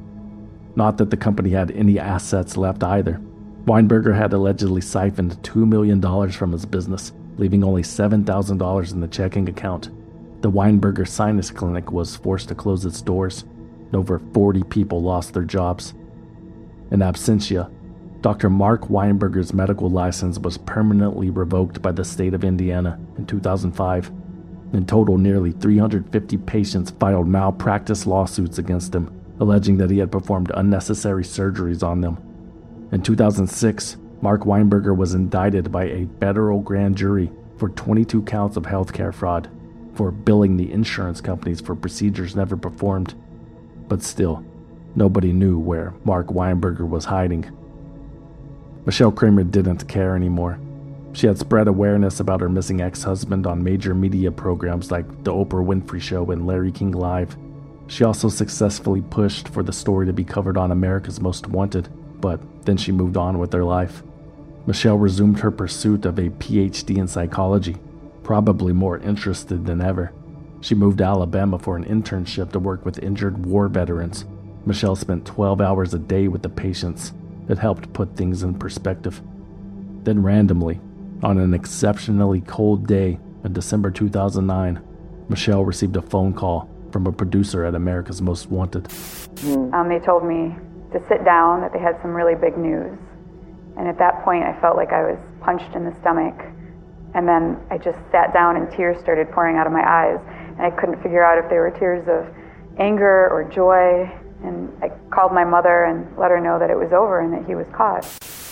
Not that the company had any assets left either. Weinberger had allegedly siphoned $2 million from his business, leaving only $7,000 in the checking account. The Weinberger Sinus Clinic was forced to close its doors, and over 40 people lost their jobs. In absentia, Dr. Mark Weinberger's medical license was permanently revoked by the state of Indiana in 2005. In total, nearly 350 patients filed malpractice lawsuits against him, alleging that he had performed unnecessary surgeries on them. In 2006, Mark Weinberger was indicted by a federal grand jury for 22 counts of healthcare fraud, for billing the insurance companies for procedures never performed. But still, nobody knew where Mark Weinberger was hiding. Michelle Kramer didn't care anymore. She had spread awareness about her missing ex-husband on major media programs like The Oprah Winfrey Show and Larry King Live. She also successfully pushed for the story to be covered on America's Most Wanted, but then she moved on with her life. Michelle resumed her pursuit of a PhD in psychology, probably more interested than ever. She moved to Alabama for an internship to work with injured war veterans. Michelle spent 12 hours a day with the patients. It helped put things in perspective. Then randomly, on an exceptionally cold day in December 2009, Michelle received a phone call from a producer at America's Most Wanted. They told me to sit down, that they had some really big news. And at that point, I felt like I was punched in the stomach. And then I just sat down and tears started pouring out of my eyes. And I couldn't figure out if they were tears of anger or joy. And I called my mother and let her know that it was over and that he was caught.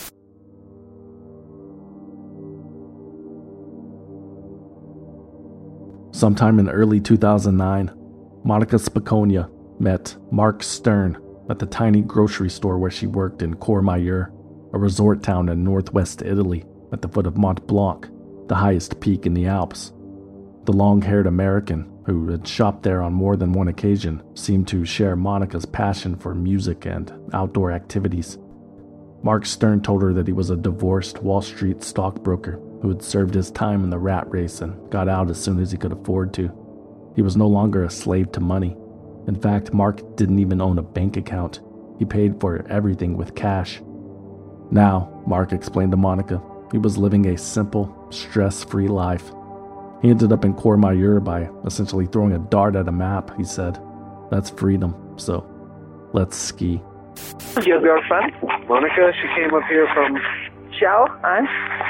Sometime in early 2009, Monica Spicogna met Mark Stern at the tiny grocery store where she worked in Courmayeur, a resort town in northwest Italy at the foot of Mont Blanc, the highest peak in the Alps. The long-haired American, who had shopped there on more than one occasion, seemed to share Monica's passion for music and outdoor activities. Mark Stern told her that he was a divorced Wall Street stockbroker who had served his time in the rat race and got out as soon as he could afford to. He was no longer a slave to money. In fact, Mark didn't even own a bank account. He paid for everything with cash. Now, Mark explained to Monica, he was living a simple, stress-free life. He ended up in Courmayeur by essentially throwing a dart at a map, he said. That's freedom, so let's ski. Your girlfriend, Monica, she came up here from... Ciao, hein?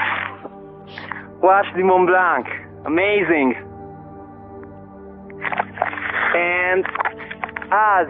Watch the Mont Blanc. Amazing. And Az.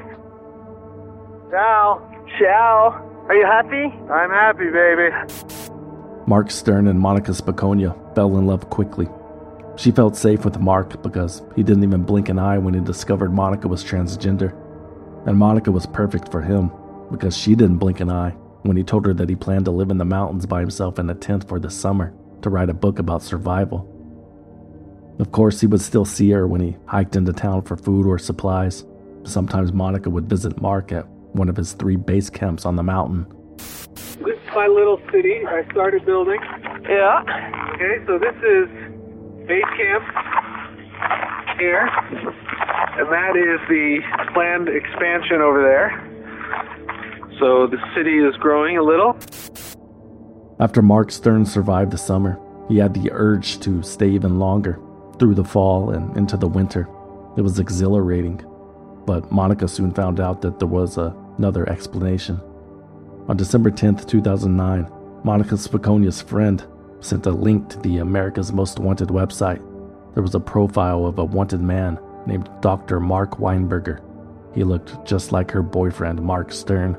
Ciao. Ciao. Are you happy? I'm happy, baby. Mark Stern and Monica Spicogna fell in love quickly. She felt safe with Mark because he didn't even blink an eye when he discovered Monica was transgender. And Monica was perfect for him because she didn't blink an eye when he told her that he planned to live in the mountains by himself in a tent for the summer to write a book about survival. Of course, he would still see her when he hiked into town for food or supplies. Sometimes Monica would visit Mark at one of his 3 base camps on the mountain. This is my little city I started building. Yeah. Okay, so this is base camp here, and that is the planned expansion over there. So the city is growing a little. After Mark Stern survived the summer, he had the urge to stay even longer, through the fall and into the winter. It was exhilarating, but Monica soon found out that there was another explanation. On December 10th, 2009, Monica Spicogna's friend sent a link to the America's Most Wanted website. there was a profile of a wanted man named Dr. Mark Weinberger. He looked just like her boyfriend, Mark Stern.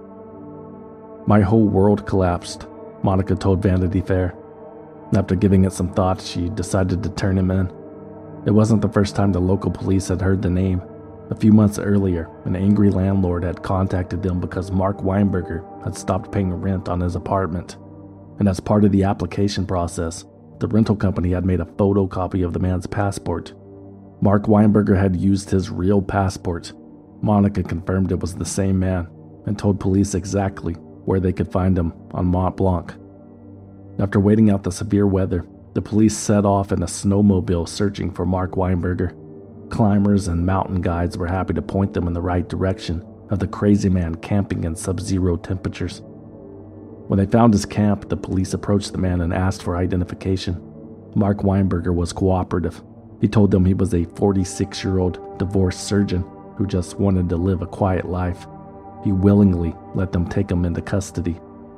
"My whole world collapsed," Monica told Vanity Fair. After giving it some thought, she decided to turn him in. It wasn't the first time the local police had heard the name. A few months earlier, an angry landlord had contacted them because Mark Weinberger had stopped paying rent on his apartment. And as part of the application process, the rental company had made a photocopy of the man's passport. Mark Weinberger had used his real passport. Monica confirmed it was the same man and told police exactly where they could find him on Mont Blanc. After waiting out the severe weather, the police set off in a snowmobile searching for Mark Weinberger. Climbers and mountain guides were happy to point them in the right direction of the crazy man camping in sub-zero temperatures. When they found his camp, the police approached the man and asked for identification. Mark Weinberger was cooperative. He told them he was a 46-year-old divorced surgeon who just wanted to live a quiet life. He willingly let them take him into custody.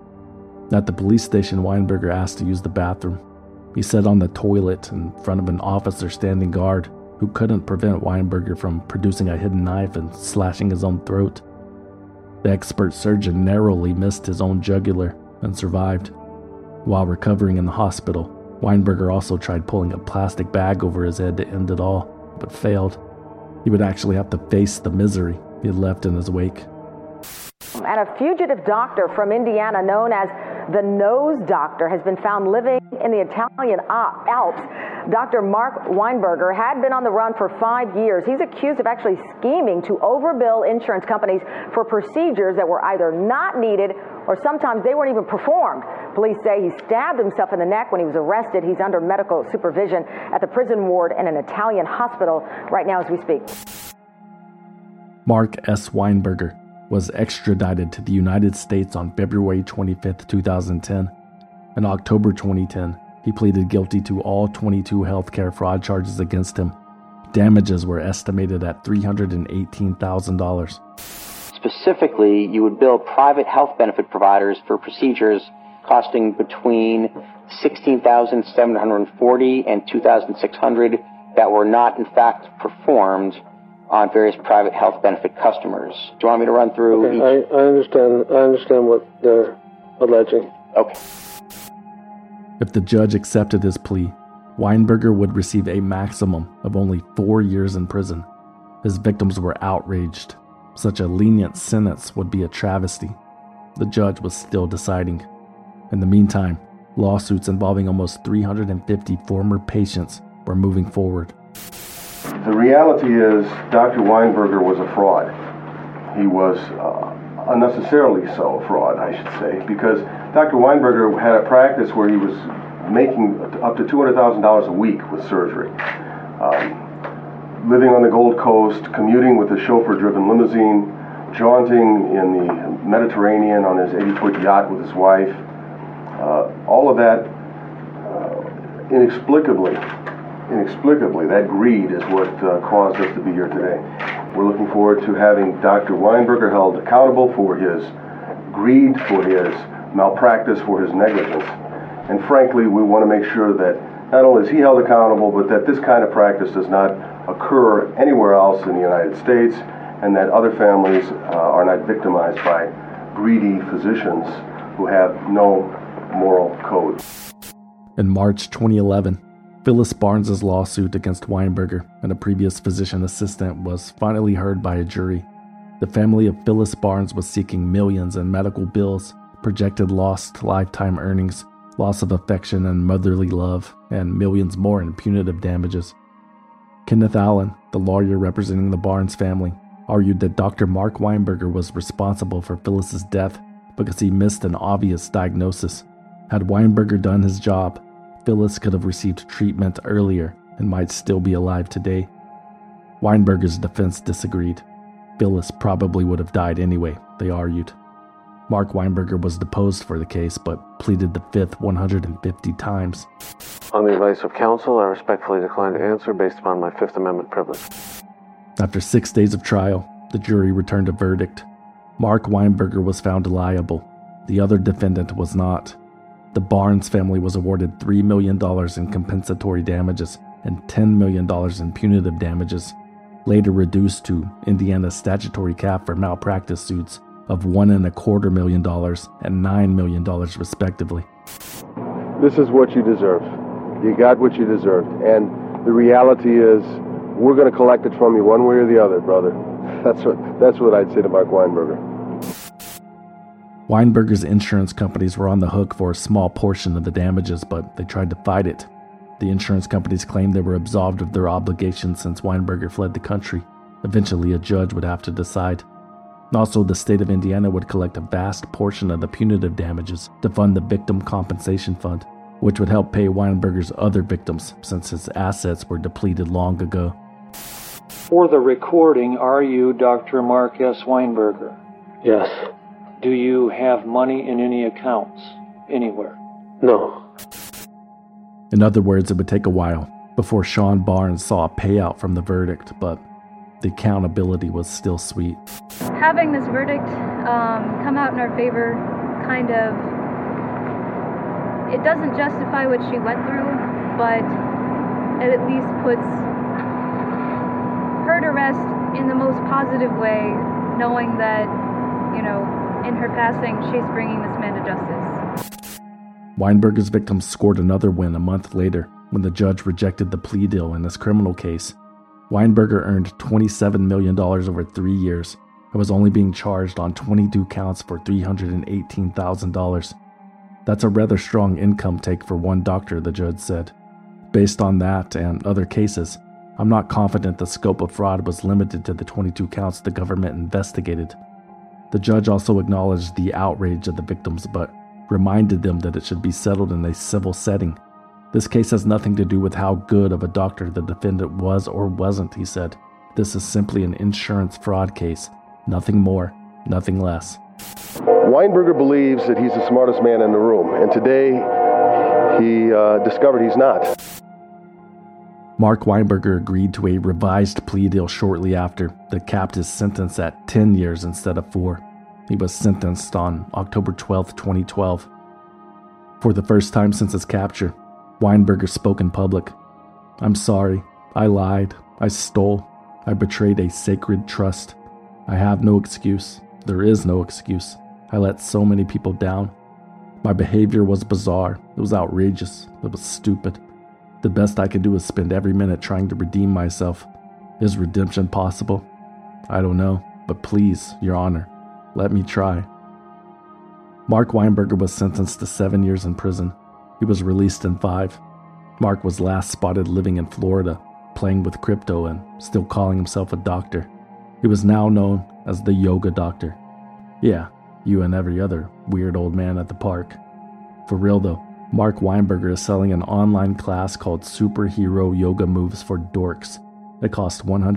At the police station, Weinberger asked to use the bathroom. He sat on the toilet in front of an officer standing guard who couldn't prevent Weinberger from producing a hidden knife and slashing his own throat. The expert surgeon narrowly missed his own jugular and survived. While recovering in the hospital, Weinberger also tried pulling a plastic bag over his head to end it all, but failed. He would actually have to face the misery he had left in his wake. And a fugitive doctor from Indiana known as the Nose Doctor has been found living in the Italian Alps. Dr. Mark Weinberger had been on the run for 5 years. He's accused of actually scheming to overbill insurance companies for procedures that were either not needed or sometimes they weren't even performed. Police say he stabbed himself in the neck when he was arrested. He's under medical supervision at the prison ward in an Italian hospital right now as we speak. Mark S. Weinberger was extradited to the United States on February 25, 2010. In October 2010, he pleaded guilty to all 22 healthcare fraud charges against him. Damages were estimated at $318,000. Specifically, you would bill private health benefit providers for procedures costing between $16,740 and $2,600 that were not, in fact, performed on various private health benefit customers. Do you want me to run through each? I understand what they're alleging. Okay. If the judge accepted his plea, Weinberger would receive a maximum of only 4 years in prison. His victims were outraged. Such a lenient sentence would be a travesty. The judge was still deciding. In the meantime, lawsuits involving almost 350 former patients were moving forward. The reality is Dr. Weinberger was a fraud. He was unnecessarily so a fraud, I should say, because Dr. Weinberger had a practice where he was making up to $200,000 a week with surgery. Living on the Gold Coast, commuting with a chauffeur-driven limousine, jaunting in the Mediterranean on his 80-foot yacht with his wife. All of that, inexplicably, that greed is what caused us to be here today. We're looking forward to having Dr. Weinberger held accountable for his greed, for his malpractice, for his negligence. And frankly, we want to make sure that not only is he held accountable, but that this kind of practice does not occur anywhere else in the United States, and that other families are not victimized by greedy physicians who have no moral code. In March 2011, Phyllis Barnes' lawsuit against Weinberger and a previous physician assistant was finally heard by a jury. The family of Phyllis Barnes was seeking millions in medical bills, projected lost lifetime earnings, loss of affection and motherly love, and millions more in punitive damages. Kenneth Allen, the lawyer representing the Barnes family, argued that Dr. Mark Weinberger was responsible for Phyllis's death because he missed an obvious diagnosis. Had Weinberger done his job, Phyllis could have received treatment earlier and might still be alive today. Weinberger's defense disagreed. Phyllis probably would have died anyway, they argued. Mark Weinberger was deposed for the case, but pleaded the fifth 150 times. On the advice of counsel, I respectfully decline to answer based upon my Fifth Amendment privilege. After 6 days of trial, the jury returned a verdict. Mark Weinberger was found liable. The other defendant was not. The Barnes family was awarded $3 million in compensatory damages and $10 million in punitive damages, later reduced to Indiana's statutory cap for malpractice suits of $1.25 million and $9 million respectively. This is what you deserve. You got what you deserved. And the reality is, we're going to collect it from you one way or the other, brother. That's what I'd say to Mark Weinberger. Weinberger's insurance companies were on the hook for a small portion of the damages, but they tried to fight it. The insurance companies claimed they were absolved of their obligations since Weinberger fled the country. Eventually, a judge would have to decide. Also, the state of Indiana would collect a vast portion of the punitive damages to fund the Victim Compensation Fund, which would help pay Weinberger's other victims since his assets were depleted long ago. For the recording, are you Dr. Mark S. Weinberger? Yes. Do you have money in any accounts anywhere? No. In other words, it would take a while before Sean Barnes saw a payout from the verdict, but the accountability was still sweet. Having this verdict come out in our favor kind of, it doesn't justify what she went through, but it at least puts her to rest in the most positive way, knowing that, in her passing, she's bringing this man to justice. Weinberger's victims scored another win a month later when the judge rejected the plea deal in his criminal case. Weinberger earned $27 million over 3 years and was only being charged on 22 counts for $318,000. That's a rather strong income take for one doctor, the judge said. Based on that and other cases, I'm not confident the scope of fraud was limited to the 22 counts the government investigated. The judge also acknowledged the outrage of the victims, but reminded them that it should be settled in a civil setting. This case has nothing to do with how good of a doctor the defendant was or wasn't, he said. This is simply an insurance fraud case. Nothing more, nothing less. Weinberger believes that he's the smartest man in the room, and today he discovered he's not. Mark Weinberger agreed to a revised plea deal shortly after that capped his sentence at 10 years instead of 4. He was sentenced on October 12, 2012. For the first time since his capture, Weinberger spoke in public. "I'm sorry. I lied. I stole. I betrayed a sacred trust. I have no excuse. There is no excuse. I let so many people down. My behavior was bizarre. It was outrageous. It was stupid. The best I could do is spend every minute trying to redeem myself. Is redemption possible? I don't know, but please, Your Honor, let me try." Mark Weinberger was sentenced to 7 years in prison. He was released in 5. Mark was last spotted living in Florida, playing with crypto and still calling himself a doctor. He was now known as the Yoga Doctor. Yeah, you and every other weird old man at the park. For real though, Mark Weinberger is selling an online class called Superhero Yoga Moves for Dorks. It costs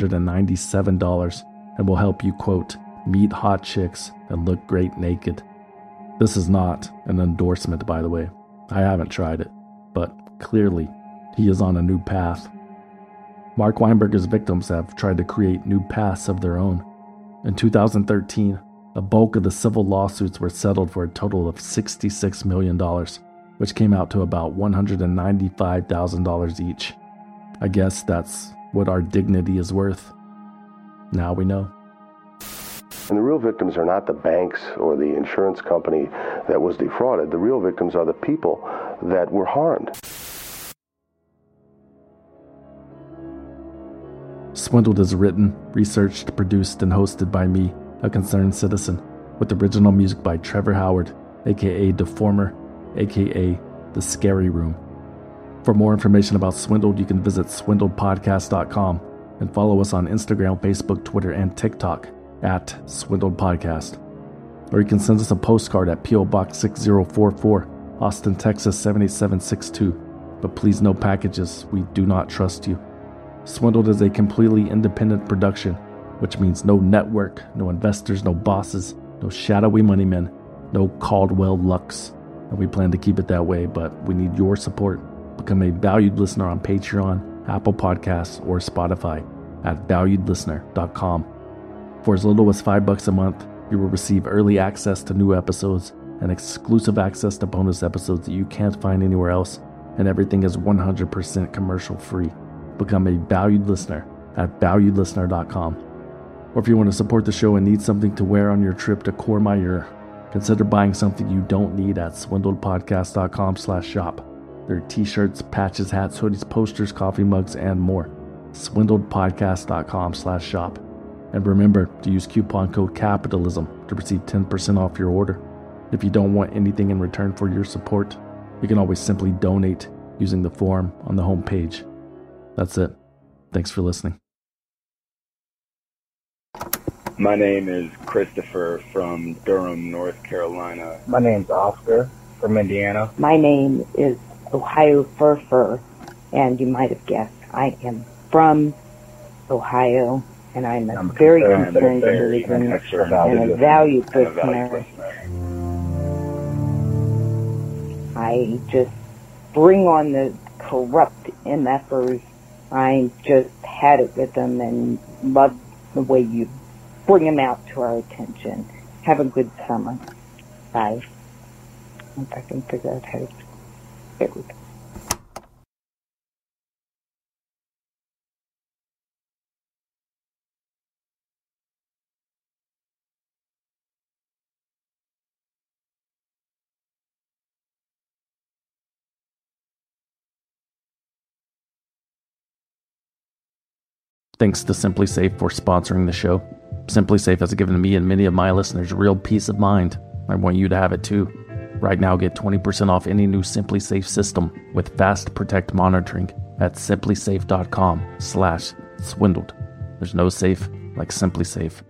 $197 and will help you, quote, meet hot chicks and look great naked. This is not an endorsement, by the way. I haven't tried it, but clearly he is on a new path. Mark Weinberger's victims have tried to create new paths of their own. In 2013, a bulk of the civil lawsuits were settled for a total of $66 million, which came out to about $195,000 each. I guess that's what our dignity is worth. Now we know. And the real victims are not the banks or the insurance company that was defrauded. The real victims are the people that were harmed. Swindled is written, researched, produced, and hosted by me, a concerned citizen, with original music by Trevor Howard, aka Deformer, aka The Scary Room. For more information about Swindled, you can visit swindledpodcast.com and follow us on Instagram, Facebook, Twitter, and TikTok at Swindled Podcast. Or you can send us a postcard at P.O. Box 6044, Austin, Texas 78762. But please, no packages. We do not trust you. Swindled is a completely independent production, which means no network, no investors, no bosses, no shadowy money men, no Caldwell Lux. And we plan to keep it that way, but we need your support. Become a valued listener on Patreon, Apple Podcasts, or Spotify at valuedlistener.com. For as little as $5 a month, you will receive early access to new episodes and exclusive access to bonus episodes that you can't find anywhere else, and everything is 100% commercial free. become a valued listener at valuedlistener.com. Or if you want to support the show and need something to wear on your trip to Courmayeur, consider buying something you don't need at swindledpodcast.com/shop. There are t-shirts, patches, hats, hoodies, posters, coffee mugs, and more. swindledpodcast.com/shop. And remember to use coupon code CAPITALISM to receive 10% off your order. If you don't want anything in return for your support, you can always simply donate using the form on the homepage. That's it. Thanks for listening. My name is Christopher from Durham, North Carolina. My name's Oscar from Indiana. My name is Ohio Fur, and you might have guessed I am from Ohio, and I'm a very concerned citizen and a valued listener. I just bring on the corrupt MFers. I just had it with them and love the way you bring them out to our attention. Have a good summer. Bye. If I can figure out how to get with it. Thanks to Simply Safe for sponsoring the show. Simply Safe has given me and many of my listeners real peace of mind. I want you to have it too. Right now, get 20% off any new Simply Safe system with Fast Protect monitoring at simplysafe.com/swindled. There's no safe like Simply Safe.